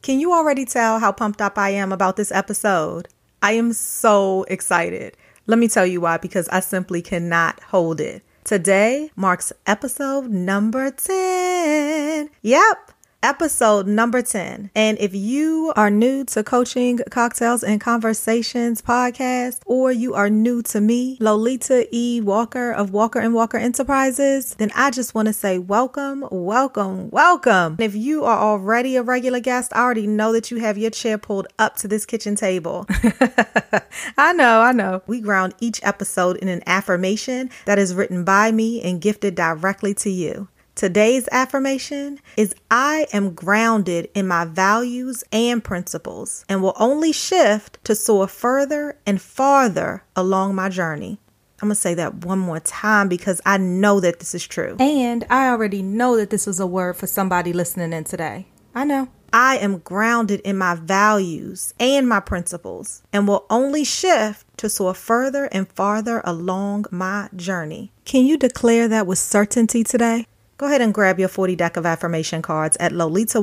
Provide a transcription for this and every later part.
Can you already tell how pumped up I am about this episode? I am so excited. Let me tell you why, because I simply cannot hold it. Today marks episode number 10. Yep. Episode number 10. And if you are new to Coaching, Cocktails, and Conversations podcast, or you are new to me, Lolita E. Walker of Walker & Walker Enterprises, then I just want to say welcome, welcome, welcome. If you are already a regular guest, I already know that you have your chair pulled up to this kitchen table. I know. We ground each episode in an affirmation that is written by me and gifted directly to you. Today's affirmation is I am grounded in my values and principles and will only shift to soar further and farther along my journey. I'm going to say that one more time because I know that this is true. And I already know that this was a word for somebody listening in today. I know. I am grounded in my values and my principles and will only shift to soar further and farther along my journey. Can you declare that with certainty today? Go ahead and grab your 40 deck of affirmation cards at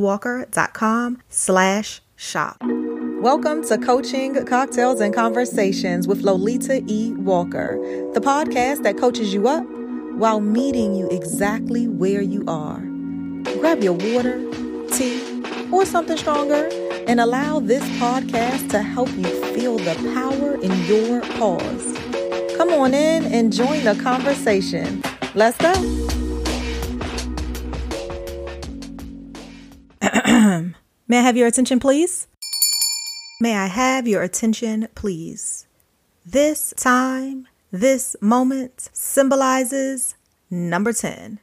lolitawalker.com/shop. Welcome to Coaching, Cocktails, and Conversations with Lolita E. Walker, the podcast that coaches you up while meeting you exactly where you are. Grab your water, tea, or something stronger and allow this podcast to help you feel the power in your pause. Come on in and join the conversation. Let's go. May I have your attention, please? May I have your attention, please? This time, this moment symbolizes number 10.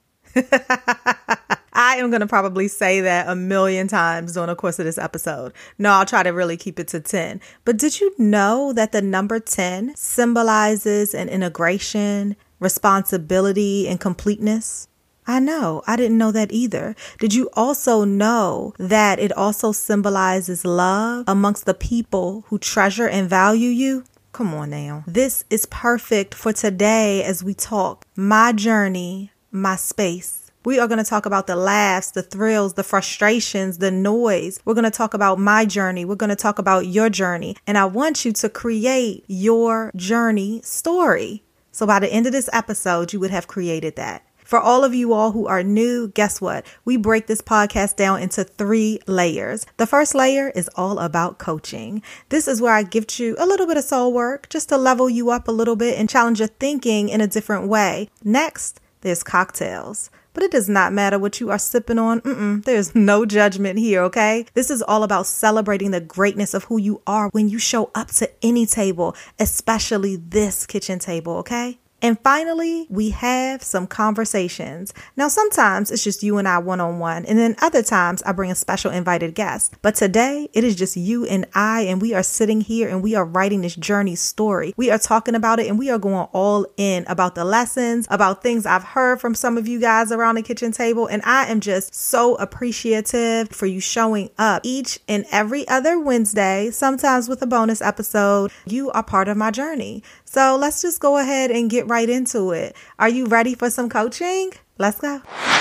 I am going to probably say that a million times during the course of this episode. No, I'll try to really keep it to 10. But did you know that the number 10 symbolizes an integration, responsibility, and completeness? I know. I didn't know that either. Did you also know that it also symbolizes love amongst the people who treasure and value you? Come on now. This is perfect for today as we talk my journey, my space. We are going to talk about the laughs, the thrills, the frustrations, the noise. We're going to talk about my journey. We're going to talk about your journey. And I want you to create your journey story. So by the end of this episode, you would have created that. For all of you all who are new, guess what? We break this podcast down into 3 layers. The first layer is all about coaching. This is where I gift you a little bit of soul work just to level you up a little bit and challenge your thinking in a different way. Next, there's cocktails. But it does not matter what you are sipping on. There's no judgment here, okay? This is all about celebrating the greatness of who you are when you show up to any table, especially this kitchen table, okay? And finally, we have some conversations. Now, sometimes it's just you and I one-on-one, and then other times I bring a special invited guest. But today, it is just you and I, and we are sitting here and we are writing this journey story. We are talking about it and we are going all in about the lessons, about things I've heard from some of you guys around the kitchen table. And I am just so appreciative for you showing up each and every other Wednesday, sometimes with a bonus episode. You are part of my journey. So let's just go ahead and get right into it. Are you ready for some coaching? Let's go.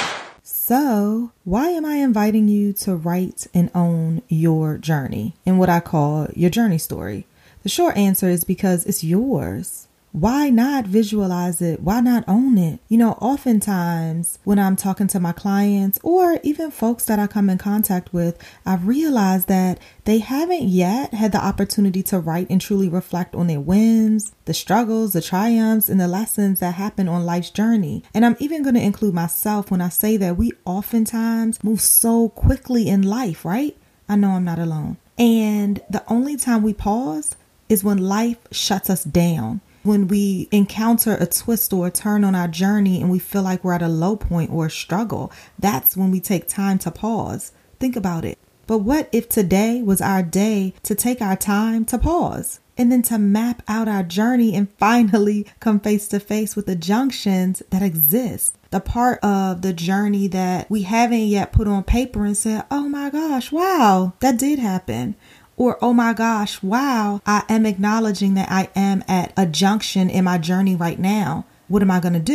So, why am I inviting you to write and own your journey in what I call your journey story? The short answer is because it's yours. Why not visualize it? Why not own it? You know, oftentimes when I'm talking to my clients or even folks that I come in contact with, I've realized that they haven't yet had the opportunity to write and truly reflect on their wins, the struggles, the triumphs, and the lessons that happen on life's journey. And I'm even going to include myself when I say that we oftentimes move so quickly in life, right? I know I'm not alone. And the only time we pause is when life shuts us down. When we encounter a twist or a turn on our journey and we feel like we're at a low point or a struggle, that's when we take time to pause. Think about it. But what if today was our day to take our time to pause and then to map out our journey and finally come face to face with the junctions that exist? The part of the journey that we haven't yet put on paper and said, oh my gosh, wow, that did happen. Or, oh my gosh, wow, I am acknowledging that I am at a junction in my journey right now. What am I going to do?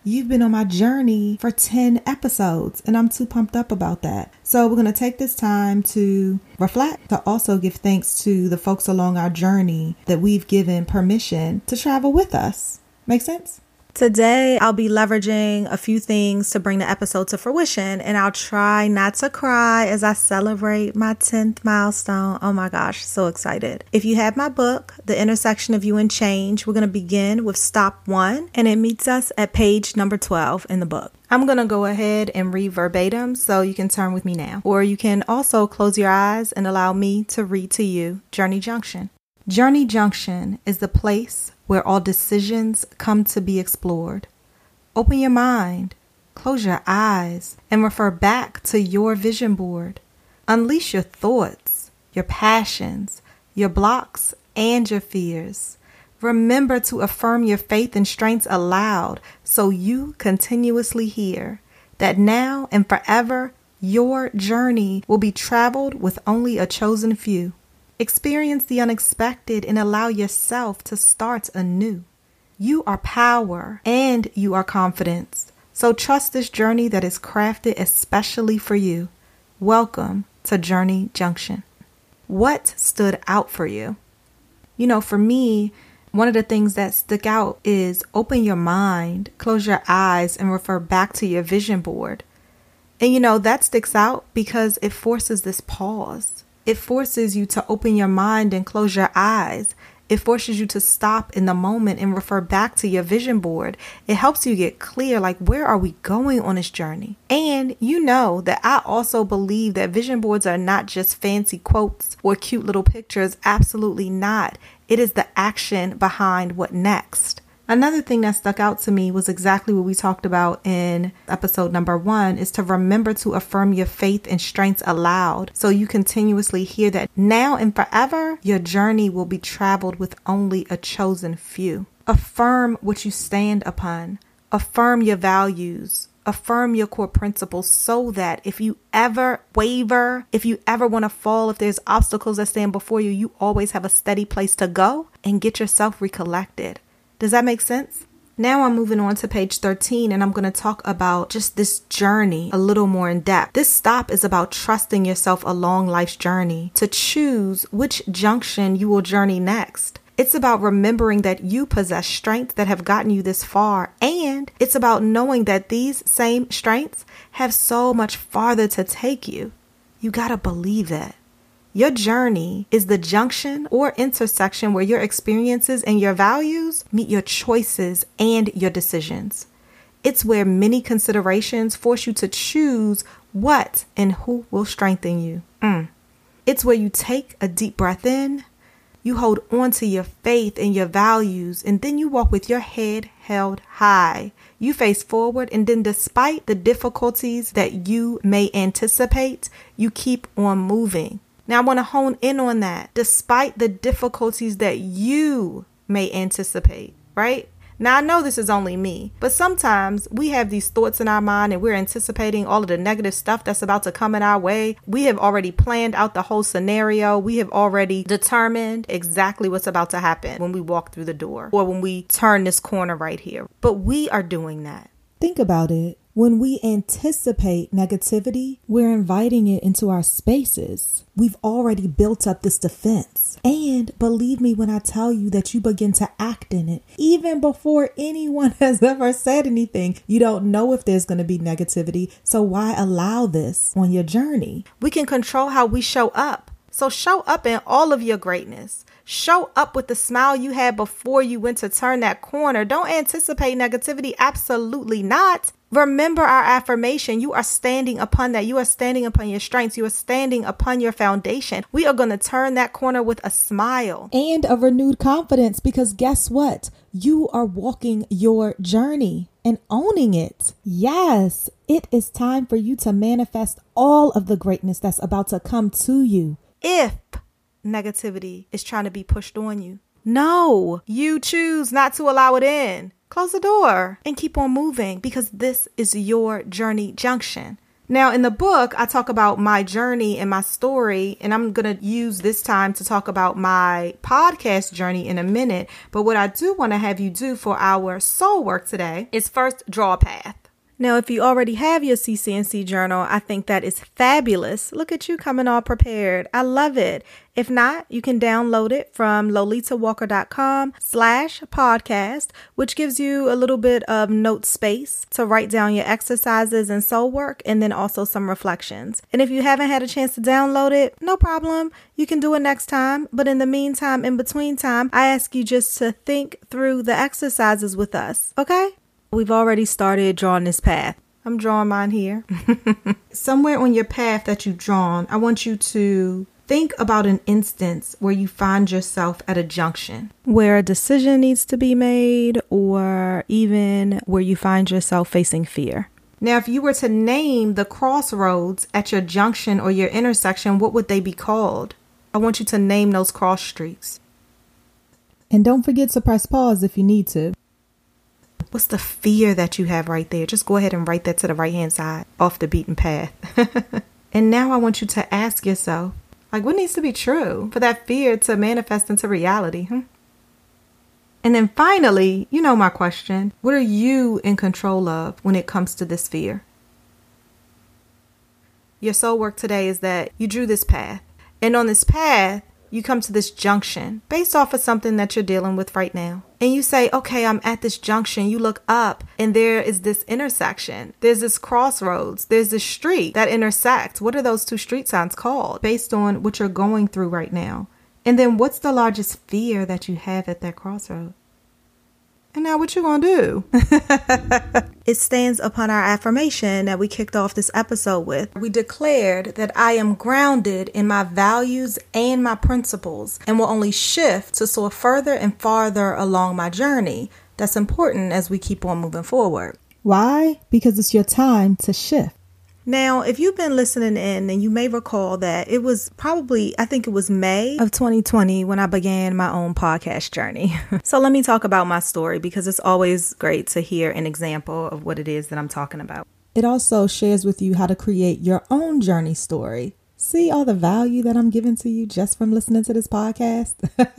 You've been on my journey for 10 episodes, and I'm too pumped up about that. So we're going to take this time to reflect, to also give thanks to the folks along our journey that we've given permission to travel with us. Make sense? Today, I'll be leveraging a few things to bring the episode to fruition, and I'll try not to cry as I celebrate my 10th milestone. Oh my gosh, so excited. If you have my book, The Intersection of You and Change, we're going to begin with stop 1, and it meets us at page number 12 in the book. I'm going to go ahead and read verbatim, so you can turn with me now. Or you can also close your eyes and allow me to read to you Journey Junction. Journey Junction is the place where all decisions come to be explored. Open your mind, close your eyes, and refer back to your vision board. Unleash your thoughts, your passions, your blocks, and your fears. Remember to affirm your faith and strengths aloud so you continuously hear that now and forever your journey will be traveled with only a chosen few. Experience the unexpected and allow yourself to start anew. You are power and you are confidence. So trust this journey that is crafted especially for you. Welcome to Journey Junction. What stood out for you? For me, one of the things that stick out is open your mind, close your eyes, and refer back to your vision board. And that sticks out because it forces this pause. It forces you to open your mind and close your eyes. It forces you to stop in the moment and refer back to your vision board. It helps you get clear, like, where are we going on this journey? And that I also believe that vision boards are not just fancy quotes or cute little pictures. Absolutely not. It is the action behind what next. Another thing that stuck out to me was exactly what we talked about in episode number 1, is to remember to affirm your faith and strengths aloud so you continuously hear that now and forever your journey will be traveled with only a chosen few. Affirm what you stand upon. Affirm your values. Affirm your core principles so that if you ever waver, if you ever want to fall, if there's obstacles that stand before you, you always have a steady place to go and get yourself recollected. Does that make sense? Now I'm moving on to page 13, and I'm going to talk about just this journey a little more in depth. This stop is about trusting yourself along life's journey to choose which junction you will journey next. It's about remembering that you possess strengths that have gotten you this far, and it's about knowing that these same strengths have so much farther to take you. You got to believe it. Your journey is the junction or intersection where your experiences and your values meet your choices and your decisions. It's where many considerations force you to choose what and who will strengthen you. It's where you take a deep breath in, you hold on to your faith and your values, and then you walk with your head held high. You face forward, and then despite the difficulties that you may anticipate, you keep on moving. Now, I want to hone in on that. Despite the difficulties that you may anticipate, right? Now, I know this is only me, but sometimes we have these thoughts in our mind and we're anticipating all of the negative stuff that's about to come in our way. We have already planned out the whole scenario. We have already determined exactly what's about to happen when we walk through the door or when we turn this corner right here. But we are doing that. Think about it. When we anticipate negativity, we're inviting it into our spaces. We've already built up this defense. And believe me when I tell you that you begin to act in it, even before anyone has ever said anything. You don't know if there's going to be negativity, so why allow this on your journey? We can control how we show up. So show up in all of your greatness. Show up with the smile you had before you went to turn that corner. Don't anticipate negativity. Absolutely not. Remember our affirmation. You are standing upon that. You are standing upon your strengths. You are standing upon your foundation. We are going to turn that corner with a smile and a renewed confidence, because guess what? You are walking your journey and owning it. Yes, it is time for you to manifest all of the greatness that's about to come to you. If negativity is trying to be pushed on you, no, you choose not to allow it in. Close the door and keep on moving, because this is your journey junction. Now, in the book, I talk about my journey and my story, and I'm going to use this time to talk about my podcast journey in a minute. But what I do want to have you do for our soul work today is first draw a path. Now, if you already have your CCNC journal, I think that is fabulous. Look at you coming all prepared. I love it. If not, you can download it from lolitawalker.com/podcast, which gives you a little bit of note space to write down your exercises and soul work, and then also some reflections. And if you haven't had a chance to download it, no problem. You can do it next time. But in the meantime, in between time, I ask you just to think through the exercises with us. Okay? We've already started drawing this path. I'm drawing mine here. Somewhere on your path that you've drawn, I want you to think about an instance where you find yourself at a junction, where a decision needs to be made, or even where you find yourself facing fear. Now, if you were to name the crossroads at your junction or your intersection, what would they be called? I want you to name those cross streets. And don't forget to press pause if you need to. What's the fear that you have right there? Just go ahead and write that to the right-hand side, off the beaten path. And now I want you to ask yourself, what needs to be true for that fear to manifest into reality? And then finally, you know my question, what are you in control of when it comes to this fear? Your soul work today is that you drew this path. And on this path, you come to this junction based off of something that you're dealing with right now. And you say, okay, I'm at this junction. You look up and there is this intersection. There's this crossroads. There's this street that intersects. What are those two street signs called based on what you're going through right now? And then what's the largest fear that you have at that crossroad? And now what you gonna do? It stands upon our affirmation that we kicked off this episode with. We declared that I am grounded in my values and my principles and will only shift to soar further and farther along my journey. That's important as we keep on moving forward. Why? Because it's your time to shift. Now, if you've been listening in, then you may recall that it was probably, I think it was May of 2020 when I began my own podcast journey. So let me talk about my story because it's always great to hear an example of what it is that I'm talking about. It also shares with you how to create your own journey story. See all the value that I'm giving to you just from listening to this podcast?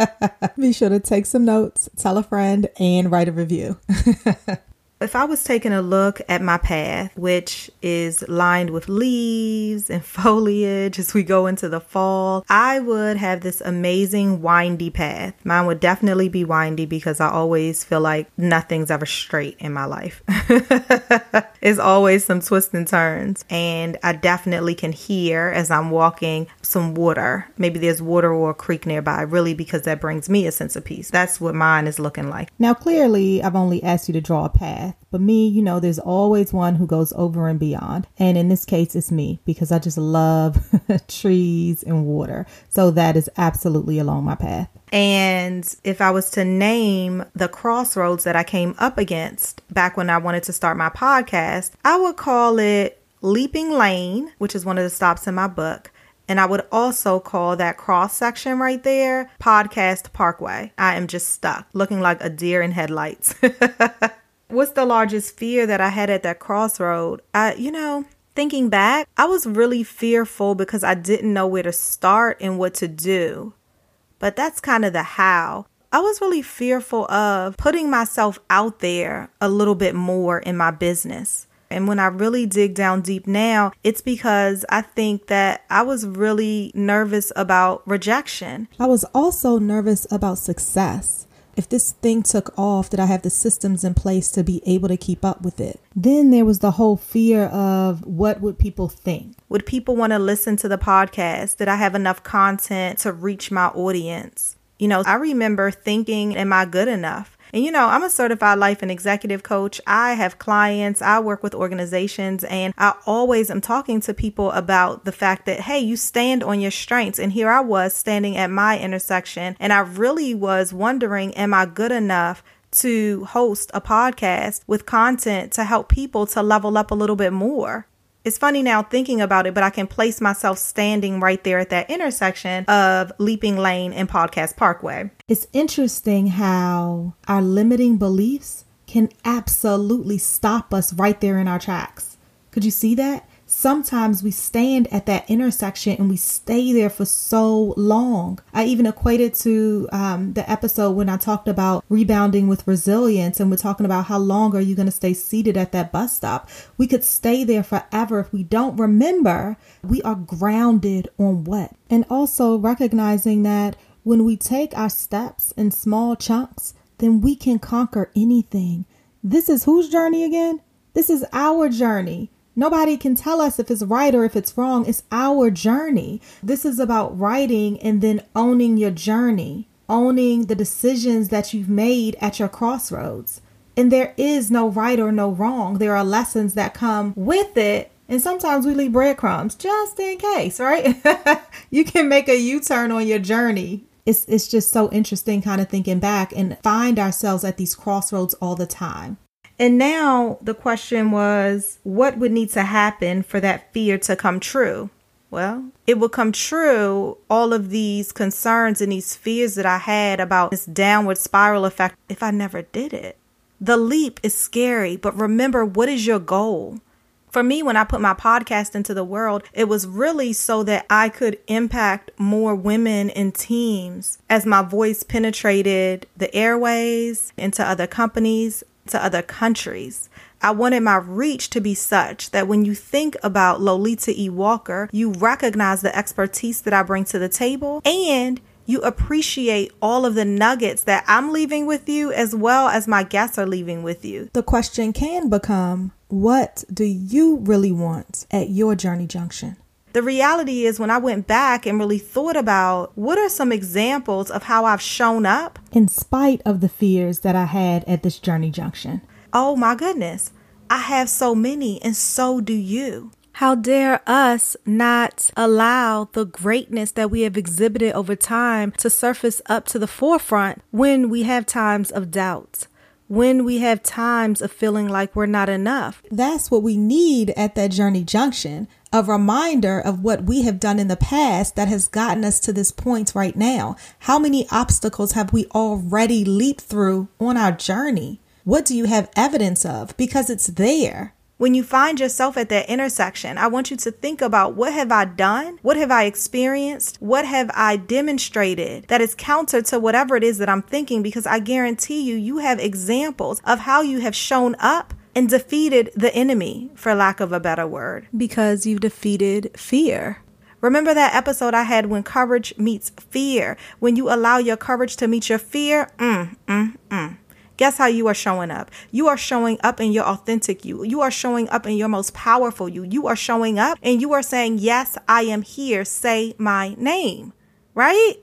Be sure to take some notes, tell a friend, and write a review. If I was taking a look at my path, which is lined with leaves and foliage as we go into the fall, I would have this amazing windy path. Mine would definitely be windy because I always feel like nothing's ever straight in my life. It's always some twists and turns. And I definitely can hear as I'm walking some water. Maybe there's water or a creek nearby, really, because that brings me a sense of peace. That's what mine is looking like. Now, clearly, I've only asked you to draw a path. But me, there's always one who goes over and beyond. And in this case, it's me because I just love trees and water. So that is absolutely along my path. And if I was to name the crossroads that I came up against back when I wanted to start my podcast, I would call it Leaping Lane, which is one of the stops in my book. And I would also call that cross section right there Podcast Parkway. I am just stuck looking like a deer in headlights. What's the largest fear that I had at that crossroad? Thinking back, I was really fearful because I didn't know where to start and what to do. But that's kind of the how. I was really fearful of putting myself out there a little bit more in my business. And when I really dig down deep now, it's because I think that I was really nervous about rejection. I was also nervous about success. If this thing took off, did I have the systems in place to be able to keep up with it? Then there was the whole fear of what would people think? Would people want to listen to the podcast? Did I have enough content to reach my audience? I remember thinking, am I good enough? And I'm a certified life and executive coach. I have clients. I work with organizations, and I always am talking to people about the fact that, hey, you stand on your strengths. And here I was standing at my intersection, and I really was wondering, am I good enough to host a podcast with content to help people to level up a little bit more? It's funny now thinking about it, but I can place myself standing right there at that intersection of Leaping Lane and Podcast Parkway. It's interesting how our limiting beliefs can absolutely stop us right there in our tracks. Could you see that? Sometimes we stand at that intersection and we stay there for so long. I even equated to the episode when I talked about rebounding with resilience, and we're talking about how long are you going to stay seated at that bus stop. We could stay there forever if we don't remember we are grounded on what. And also recognizing that when we take our steps in small chunks, then we can conquer anything. This is whose journey again? This is our journey. Nobody can tell us if it's right or if it's wrong. It's our journey. This is about writing and then owning your journey, owning the decisions that you've made at your crossroads. And there is no right or no wrong. There are lessons that come with it. And sometimes we leave breadcrumbs just in case, right? You can make a U-turn on your journey. It's just so interesting kind of thinking back and find ourselves at these crossroads all the time. And now the question was, what would need to happen for that fear to come true? Well, it would come true, all of these concerns and these fears that I had about this downward spiral effect, if I never did it. The leap is scary, but remember, what is your goal? For me, when I put my podcast into the world, it was really so that I could impact more women and teams as my voice penetrated the airways, into other companies, to other countries. I wanted my reach to be such that when you think about Lolita E. Walker, you recognize the expertise that I bring to the table and you appreciate all of the nuggets that I'm leaving with you as well as my guests are leaving with you. The question can become, what do you really want at your journey junction? The reality is when I went back and really thought about what are some examples of how I've shown up in spite of the fears that I had at this journey junction. Oh my goodness, I have so many, and so do you. How dare us not allow the greatness that we have exhibited over time to surface up to the forefront when we have times of doubt, when we have times of feeling like we're not enough. That's what we need at that journey junction. A reminder of what we have done in the past that has gotten us to this point right now. How many obstacles have we already leaped through on our journey? What do you have evidence of? Because it's there. When you find yourself at that intersection, I want you to think about, what have I done? What have I experienced? What have I demonstrated that is counter to whatever it is that I'm thinking? Because I guarantee you, you have examples of how you have shown up and defeated the enemy, for lack of a better word, because you've defeated fear. Remember that episode I had when courage meets fear? When you allow your courage to meet your fear, guess how you are showing up? You are showing up in your authentic you. You are showing up in your most powerful you. You are showing up and you are saying, yes, I am here. Say my name, right?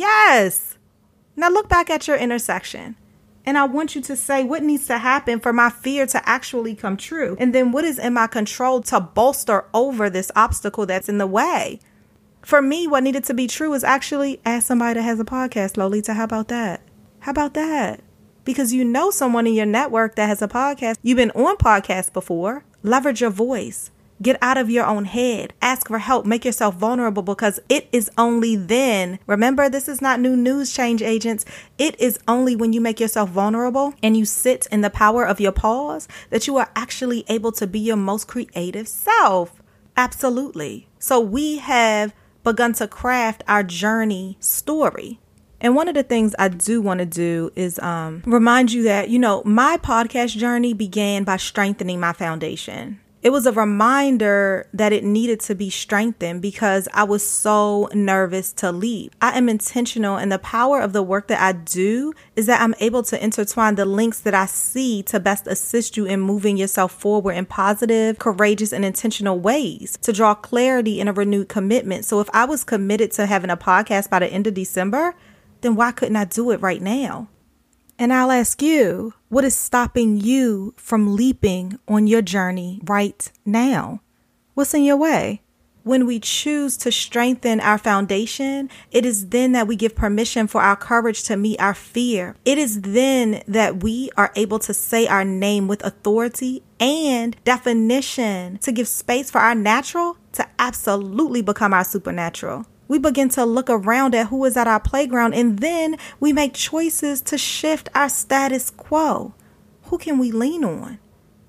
Yes. Now look back at your intersection. And I want you to say what needs to happen for my fear to actually come true. And then what is in my control to bolster over this obstacle that's in the way? For me, what needed to be true is actually ask somebody that has a podcast, Lolita. How about that? How about that? Because you know someone in your network that has a podcast. You've been on podcasts before. Leverage your voice. Get out of your own head. Ask for help. Make yourself vulnerable, because it is only then. Remember, this is not new news, change agents. It is only when you make yourself vulnerable and you sit in the power of your pause that you are actually able to be your most creative self. Absolutely. So we have begun to craft our journey story. And one of the things I do want to do is remind you that, my podcast journey began by strengthening my foundation. It was a reminder that it needed to be strengthened because I was so nervous to leave. I am intentional, and the power of the work that I do is that I'm able to intertwine the links that I see to best assist you in moving yourself forward in positive, courageous, and intentional ways to draw clarity and a renewed commitment. So if I was committed to having a podcast by the end of December, then why couldn't I do it right now? And I'll ask you, what is stopping you from leaping on your journey right now? What's in your way? When we choose to strengthen our foundation, it is then that we give permission for our courage to meet our fear. It is then that we are able to say our name with authority and definition, to give space for our natural to absolutely become our supernatural. We begin to look around at who is at our playground, and then we make choices to shift our status quo. Who can we lean on?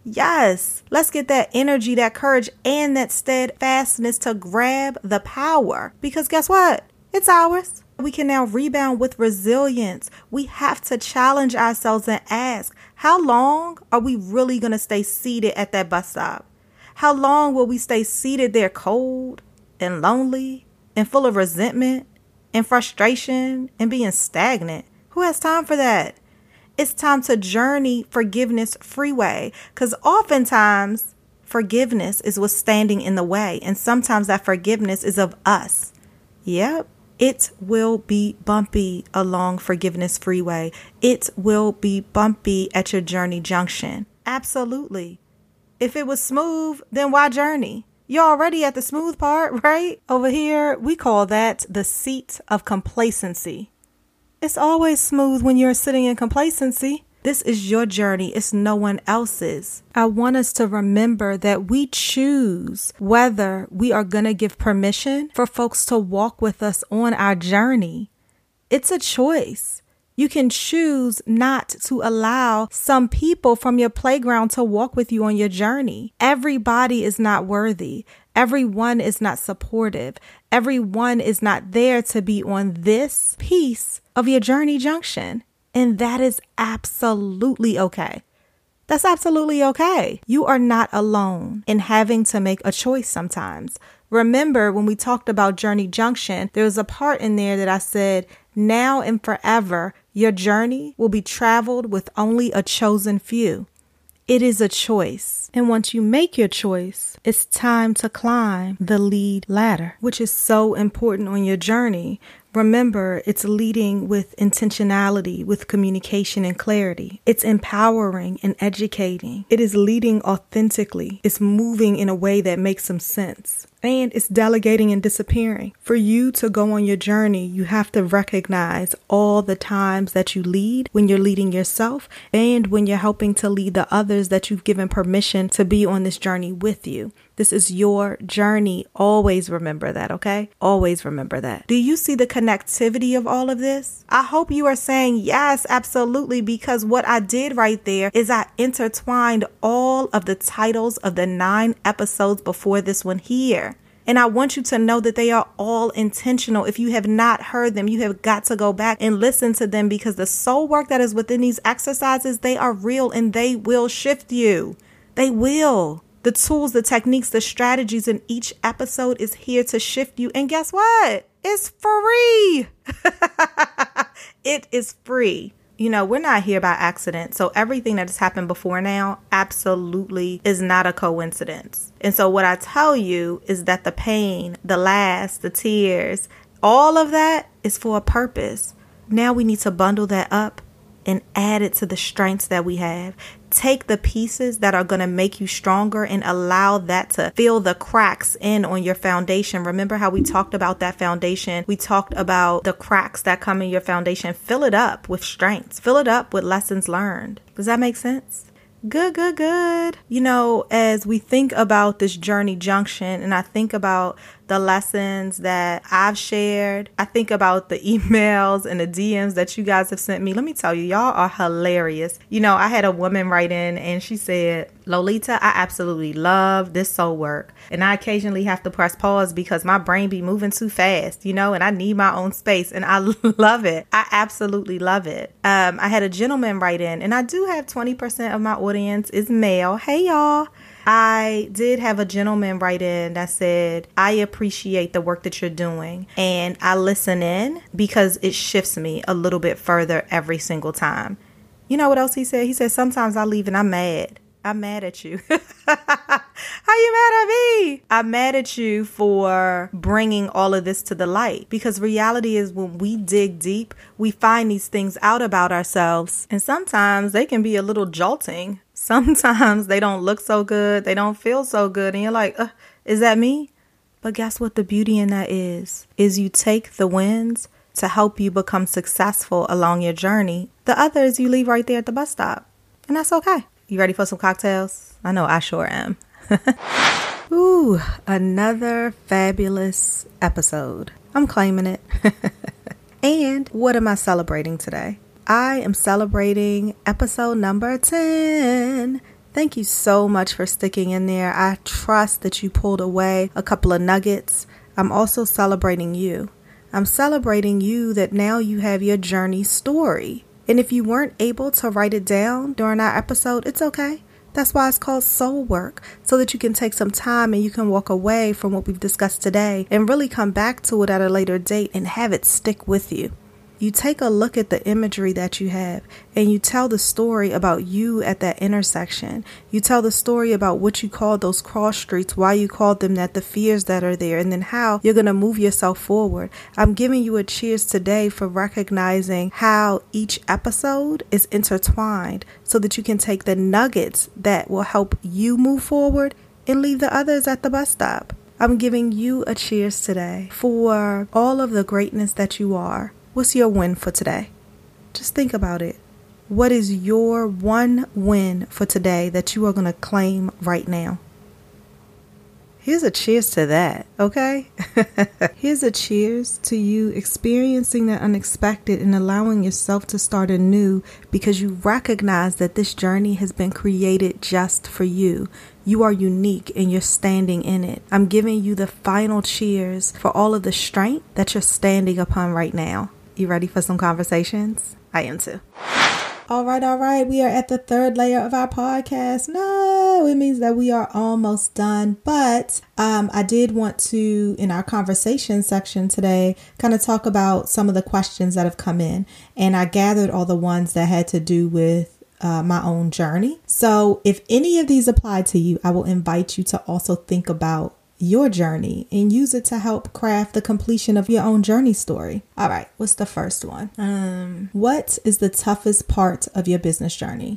Yes, let's get that energy, that courage, and that steadfastness to grab the power. Because guess what? It's ours. We can now rebound with resilience. We have to challenge ourselves and ask, how long are we really going to stay seated at that bus stop? How long will we stay seated there cold and lonely and full of resentment and frustration and being stagnant? Who has time for that? It's time to journey forgiveness freeway, because oftentimes forgiveness is what's standing in the way. And sometimes that forgiveness is of us. Yep. It will be bumpy along forgiveness freeway. It will be bumpy at your journey junction. Absolutely. If it was smooth, then why journey? You're already at the smooth part, right? Over here, we call that the seat of complacency. It's always smooth when you're sitting in complacency. This is your journey. It's no one else's. I want us to remember that we choose whether we are going to give permission for folks to walk with us on our journey. It's a choice. You can choose not to allow some people from your playground to walk with you on your journey. Everybody is not worthy. Everyone is not supportive. Everyone is not there to be on this piece of your journey junction. And that is absolutely okay. That's absolutely okay. You are not alone in having to make a choice sometimes. Remember, when we talked about journey junction, there was a part in there that I said, now and forever, your journey will be traveled with only a chosen few. It is a choice. And once you make your choice, it's time to climb the lead ladder, which is so important on your journey. Remember, it's leading with intentionality, with communication and clarity. It's empowering and educating. It is leading authentically. It's moving in a way that makes some sense. And it's delegating and disappearing. For you to go on your journey, you have to recognize all the times that you lead, when you're leading yourself and when you're helping to lead the others that you've given permission to be on this journey with you. This is your journey. Always remember that, okay? Always remember that. Do you see the connectivity of all of this? I hope you are saying yes, absolutely, because what I did right there is I intertwined all of the titles of the 9 episodes before this one here. And I want you to know that they are all intentional. If you have not heard them, you have got to go back and listen to them, because the soul work that is within these exercises, they are real and they will shift you. They will. The tools, the techniques, the strategies in each episode is here to shift you. And guess what? It's free. It is free. You know, we're not here by accident. So everything that has happened before now absolutely is not a coincidence. And so what I tell you is that the pain, the laughs, the tears, all of that is for a purpose. Now we need to bundle that up and add it to the strengths that we have. Take the pieces that are going to make you stronger and allow that to fill the cracks in on your foundation. Remember how we talked about that foundation? We talked about the cracks that come in your foundation. Fill it up with strengths. Fill it up with lessons learned. Does that make sense? Good, good, good. You know, as we think about this journey junction and I think about the lessons that I've shared, I think about the emails and the DMs that you guys have sent me. Let me tell you, y'all are hilarious. You know, I had a woman write in and she said, Lolita, I absolutely love this soul work. And I occasionally have to press pause because my brain be moving too fast, you know, and I need my own space. And I love it. I absolutely love it. I had a gentleman write in, and I do have 20% of my audience is male. Hey, y'all. I did have a gentleman write in that said, I appreciate the work that you're doing and I listen in because it shifts me a little bit further every single time. You know what else he said? He said, sometimes I leave and I'm mad. I'm mad at you. How you mad at me? I'm mad at you for bringing all of this to the light, because reality is when we dig deep, we find these things out about ourselves, and sometimes they can be a little jolting. Sometimes they don't look so good. They don't feel so good. And you're like, is that me? But guess what the beauty in that is you take the wins to help you become successful along your journey. The others you leave right there at the bus stop. And that's okay. You ready for some cocktails? I know I sure am. Ooh, another fabulous episode. I'm claiming it. And what am I celebrating today? I am celebrating episode number 10. Thank you so much for sticking in there. I trust that you pulled away a couple of nuggets. I'm also celebrating you. I'm celebrating you that now you have your journey story. And if you weren't able to write it down during our episode, it's okay. That's why it's called soul work, so that you can take some time and you can walk away from what we've discussed today and really come back to it at a later date and have it stick with you. You take a look at the imagery that you have and you tell the story about you at that intersection. You tell the story about what you called those cross streets, why you called them that, the fears that are there, and then how you're going to move yourself forward. I'm giving you a cheers today for recognizing how each episode is intertwined so that you can take the nuggets that will help you move forward and leave the others at the bus stop. I'm giving you a cheers today for all of the greatness that you are. What's your win for today? Just think about it. What is your one win for today that you are going to claim right now? Here's a cheers to that, okay? Here's a cheers to you experiencing the unexpected and allowing yourself to start anew because you recognize that this journey has been created just for you. You are unique and you're standing in it. I'm giving you the final cheers for all of the strength that you're standing upon right now. You ready for some conversations? I am too. All right. We are at the third layer of our podcast. No, it means that we are almost done. But I did want to, in our conversation section today, kind of talk about some of the questions that have come in. And I gathered all the ones that had to do with my own journey. So if any of these apply to you, I will invite you to also think about your journey and use it to help craft the completion of your own journey story. All right, what's the first one? What is the toughest part of your business journey?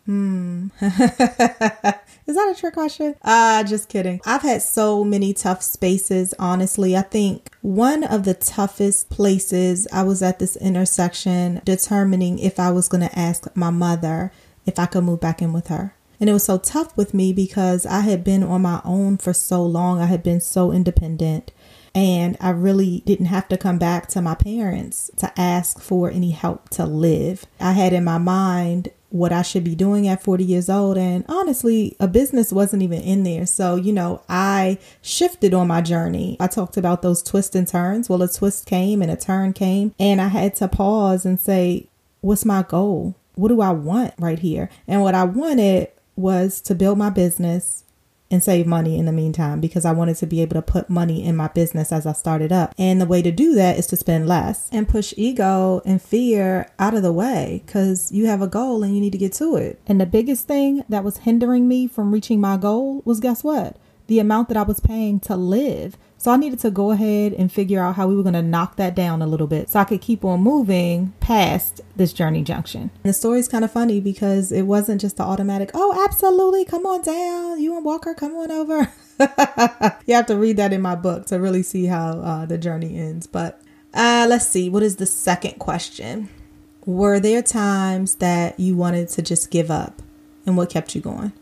Is that a trick question? Just kidding. I've had so many tough spaces, honestly. I think one of the toughest places, I was at this intersection determining if I was going to ask my mother if I could move back in with her. And it was so tough with me because I had been on my own for so long. I had been so independent and I really didn't have to come back to my parents to ask for any help to live. I had in my mind what I should be doing at 40 years old. And honestly, a business wasn't even in there. So, I shifted on my journey. I talked about those twists and turns. Well, a twist came and a turn came and I had to pause and say, what's my goal? What do I want right here? And what I wanted was to build my business and save money in the meantime because I wanted to be able to put money in my business as I started up. And the way to do that is to spend less and push ego and fear out of the way because you have a goal and you need to get to it. And the biggest thing that was hindering me from reaching my goal was, guess what? The amount that I was paying to live. So I needed to go ahead and figure out how we were going to knock that down a little bit so I could keep on moving past this journey junction. And the story's kind of funny because it wasn't just the automatic, oh, absolutely, come on down. You and Walker, come on over. You have to read that in my book to really see how the journey ends. But let's see. What is the second question? Were there times that you wanted to just give up? And what kept you going?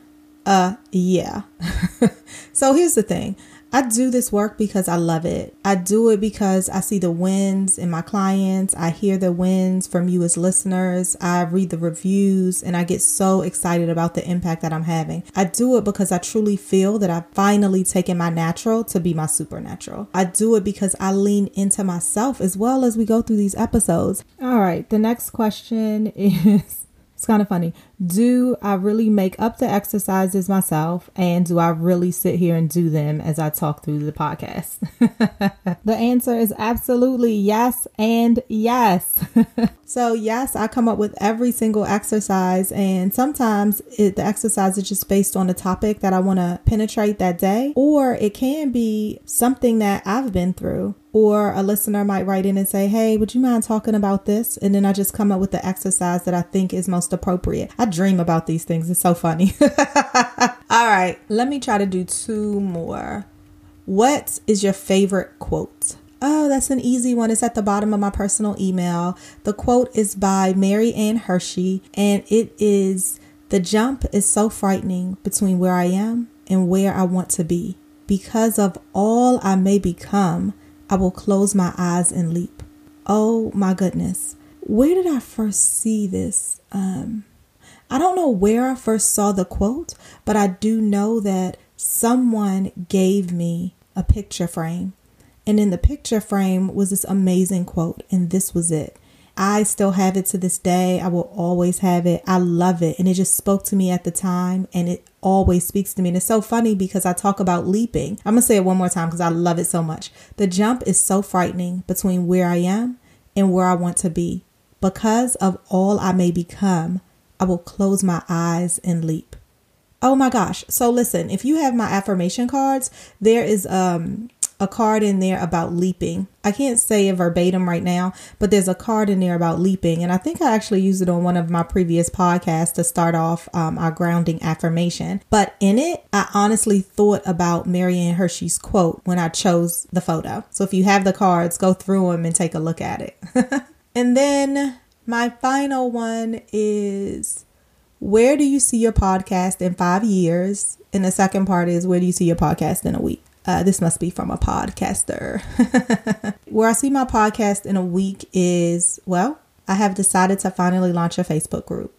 Yeah. So here's the thing. I do this work because I love it. I do it because I see the wins in my clients. I hear the wins from you as listeners. I read the reviews and I get so excited about the impact that I'm having. I do it because I truly feel that I've finally taken my natural to be my supernatural. I do it because I lean into myself as well as we go through these episodes. All right. The next question is, it's kind of funny. Do I really make up the exercises myself? And do I really sit here and do them as I talk through the podcast? The answer is absolutely yes and yes. So yes, I come up with every single exercise. And sometimes the exercise is just based on the topic that I want to penetrate that day. Or it can be something that I've been through. Or a listener might write in and say, hey, would you mind talking about this? And then I just come up with the exercise that I think is most appropriate. I dream about these things. It's so funny. All right, let me try to do two more. What is your favorite quote? Oh, that's an easy one. It's at the bottom of my personal email. The quote is by Mary Ann Hershey, and it is, the jump is so frightening between where I am and where I want to be. Because of all I may become, I will close my eyes and leap. Oh my goodness. Where did I first see this? I don't know where I first saw the quote, but I do know that someone gave me a picture frame. And in the picture frame was this amazing quote, and this was it. I still have it to this day. I will always have it. I love it. And it just spoke to me at the time, and it always speaks to me. And it's so funny because I talk about leaping. I'm going to say it one more time because I love it so much. The jump is so frightening between where I am and where I want to be. Because of all I may become, I will close my eyes and leap. Oh my gosh. So listen, if you have my affirmation cards, there is a card in there about leaping. I can't say it verbatim right now, but there's a card in there about leaping. And I think I actually used it on one of my previous podcasts to start off our grounding affirmation. But in it, I honestly thought about Marianne Hershey's quote when I chose the photo. So if you have the cards, go through them and take a look at it. And then my final one is, where do you see your podcast in 5 years? And the second part is, where do you see your podcast in a week? This must be from a podcaster. Where I see my podcast in a week is, well, I have decided to finally launch a Facebook group.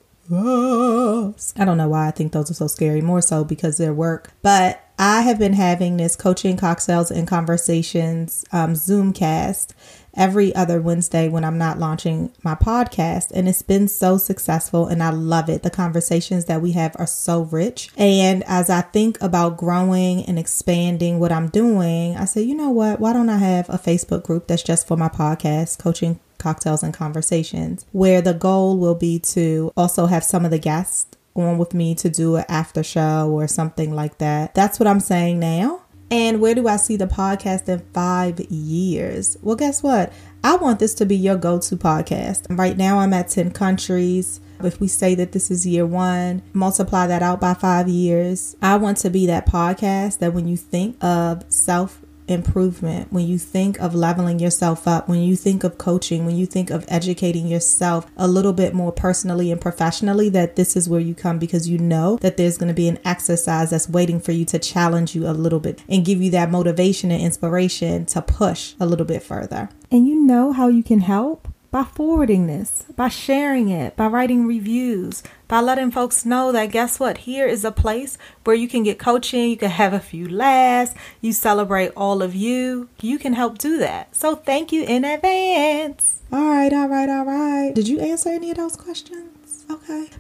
I don't know why I think those are so scary, more so because they're work. But I have been having this Coaching, Cocktails, and Conversations Zoomcast every other Wednesday when I'm not launching my podcast. And it's been so successful and I love it. The conversations that we have are so rich. And as I think about growing and expanding what I'm doing, I say, you know what? Why don't I have a Facebook group that's just for my podcast, Coaching, Cocktails, and Conversations, where the goal will be to also have some of the guests on with me to do an after show or something like that. That's what I'm saying now. And where do I see the podcast in 5 years? Well, guess what? I want this to be your go-to podcast. Right now, I'm at 10 countries. If we say that this is year 1, multiply that out by 5 years. I want to be that podcast that when you think of self-improvement, when you think of leveling yourself up, when you think of coaching, when you think of educating yourself a little bit more personally and professionally, that this is where you come, because you know that there's going to be an exercise that's waiting for you to challenge you a little bit and give you that motivation and inspiration to push a little bit further. And you know how you can help? By forwarding this, by sharing it, by writing reviews, by letting folks know that, guess what? Here is a place where you can get coaching, you can have a few laughs, you celebrate all of you. You can help do that. So thank you in advance. All right. Did you answer any of those questions? Okay.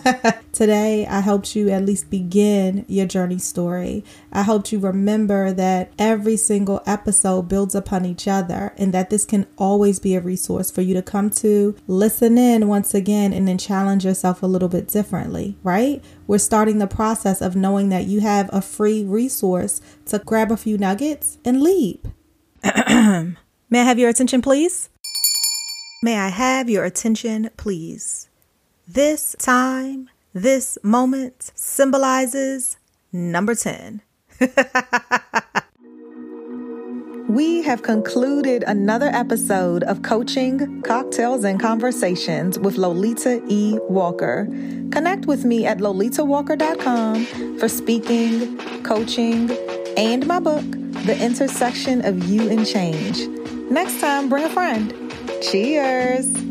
Today, I helped you at least begin your journey story. I helped you remember that every single episode builds upon each other, and that this can always be a resource for you to come to, listen in once again, and then challenge yourself a little bit differently, right? We're starting the process of knowing that you have a free resource to grab a few nuggets and leap. May I have your attention, please? May I have your attention, please? This time, this moment symbolizes number 10. We have concluded another episode of Coaching, Cocktails, and Conversations with Lolita E. Walker. Connect with me at lolitawalker.com for speaking, coaching, and my book, The Intersection of You and Change. Next time, bring a friend. Cheers.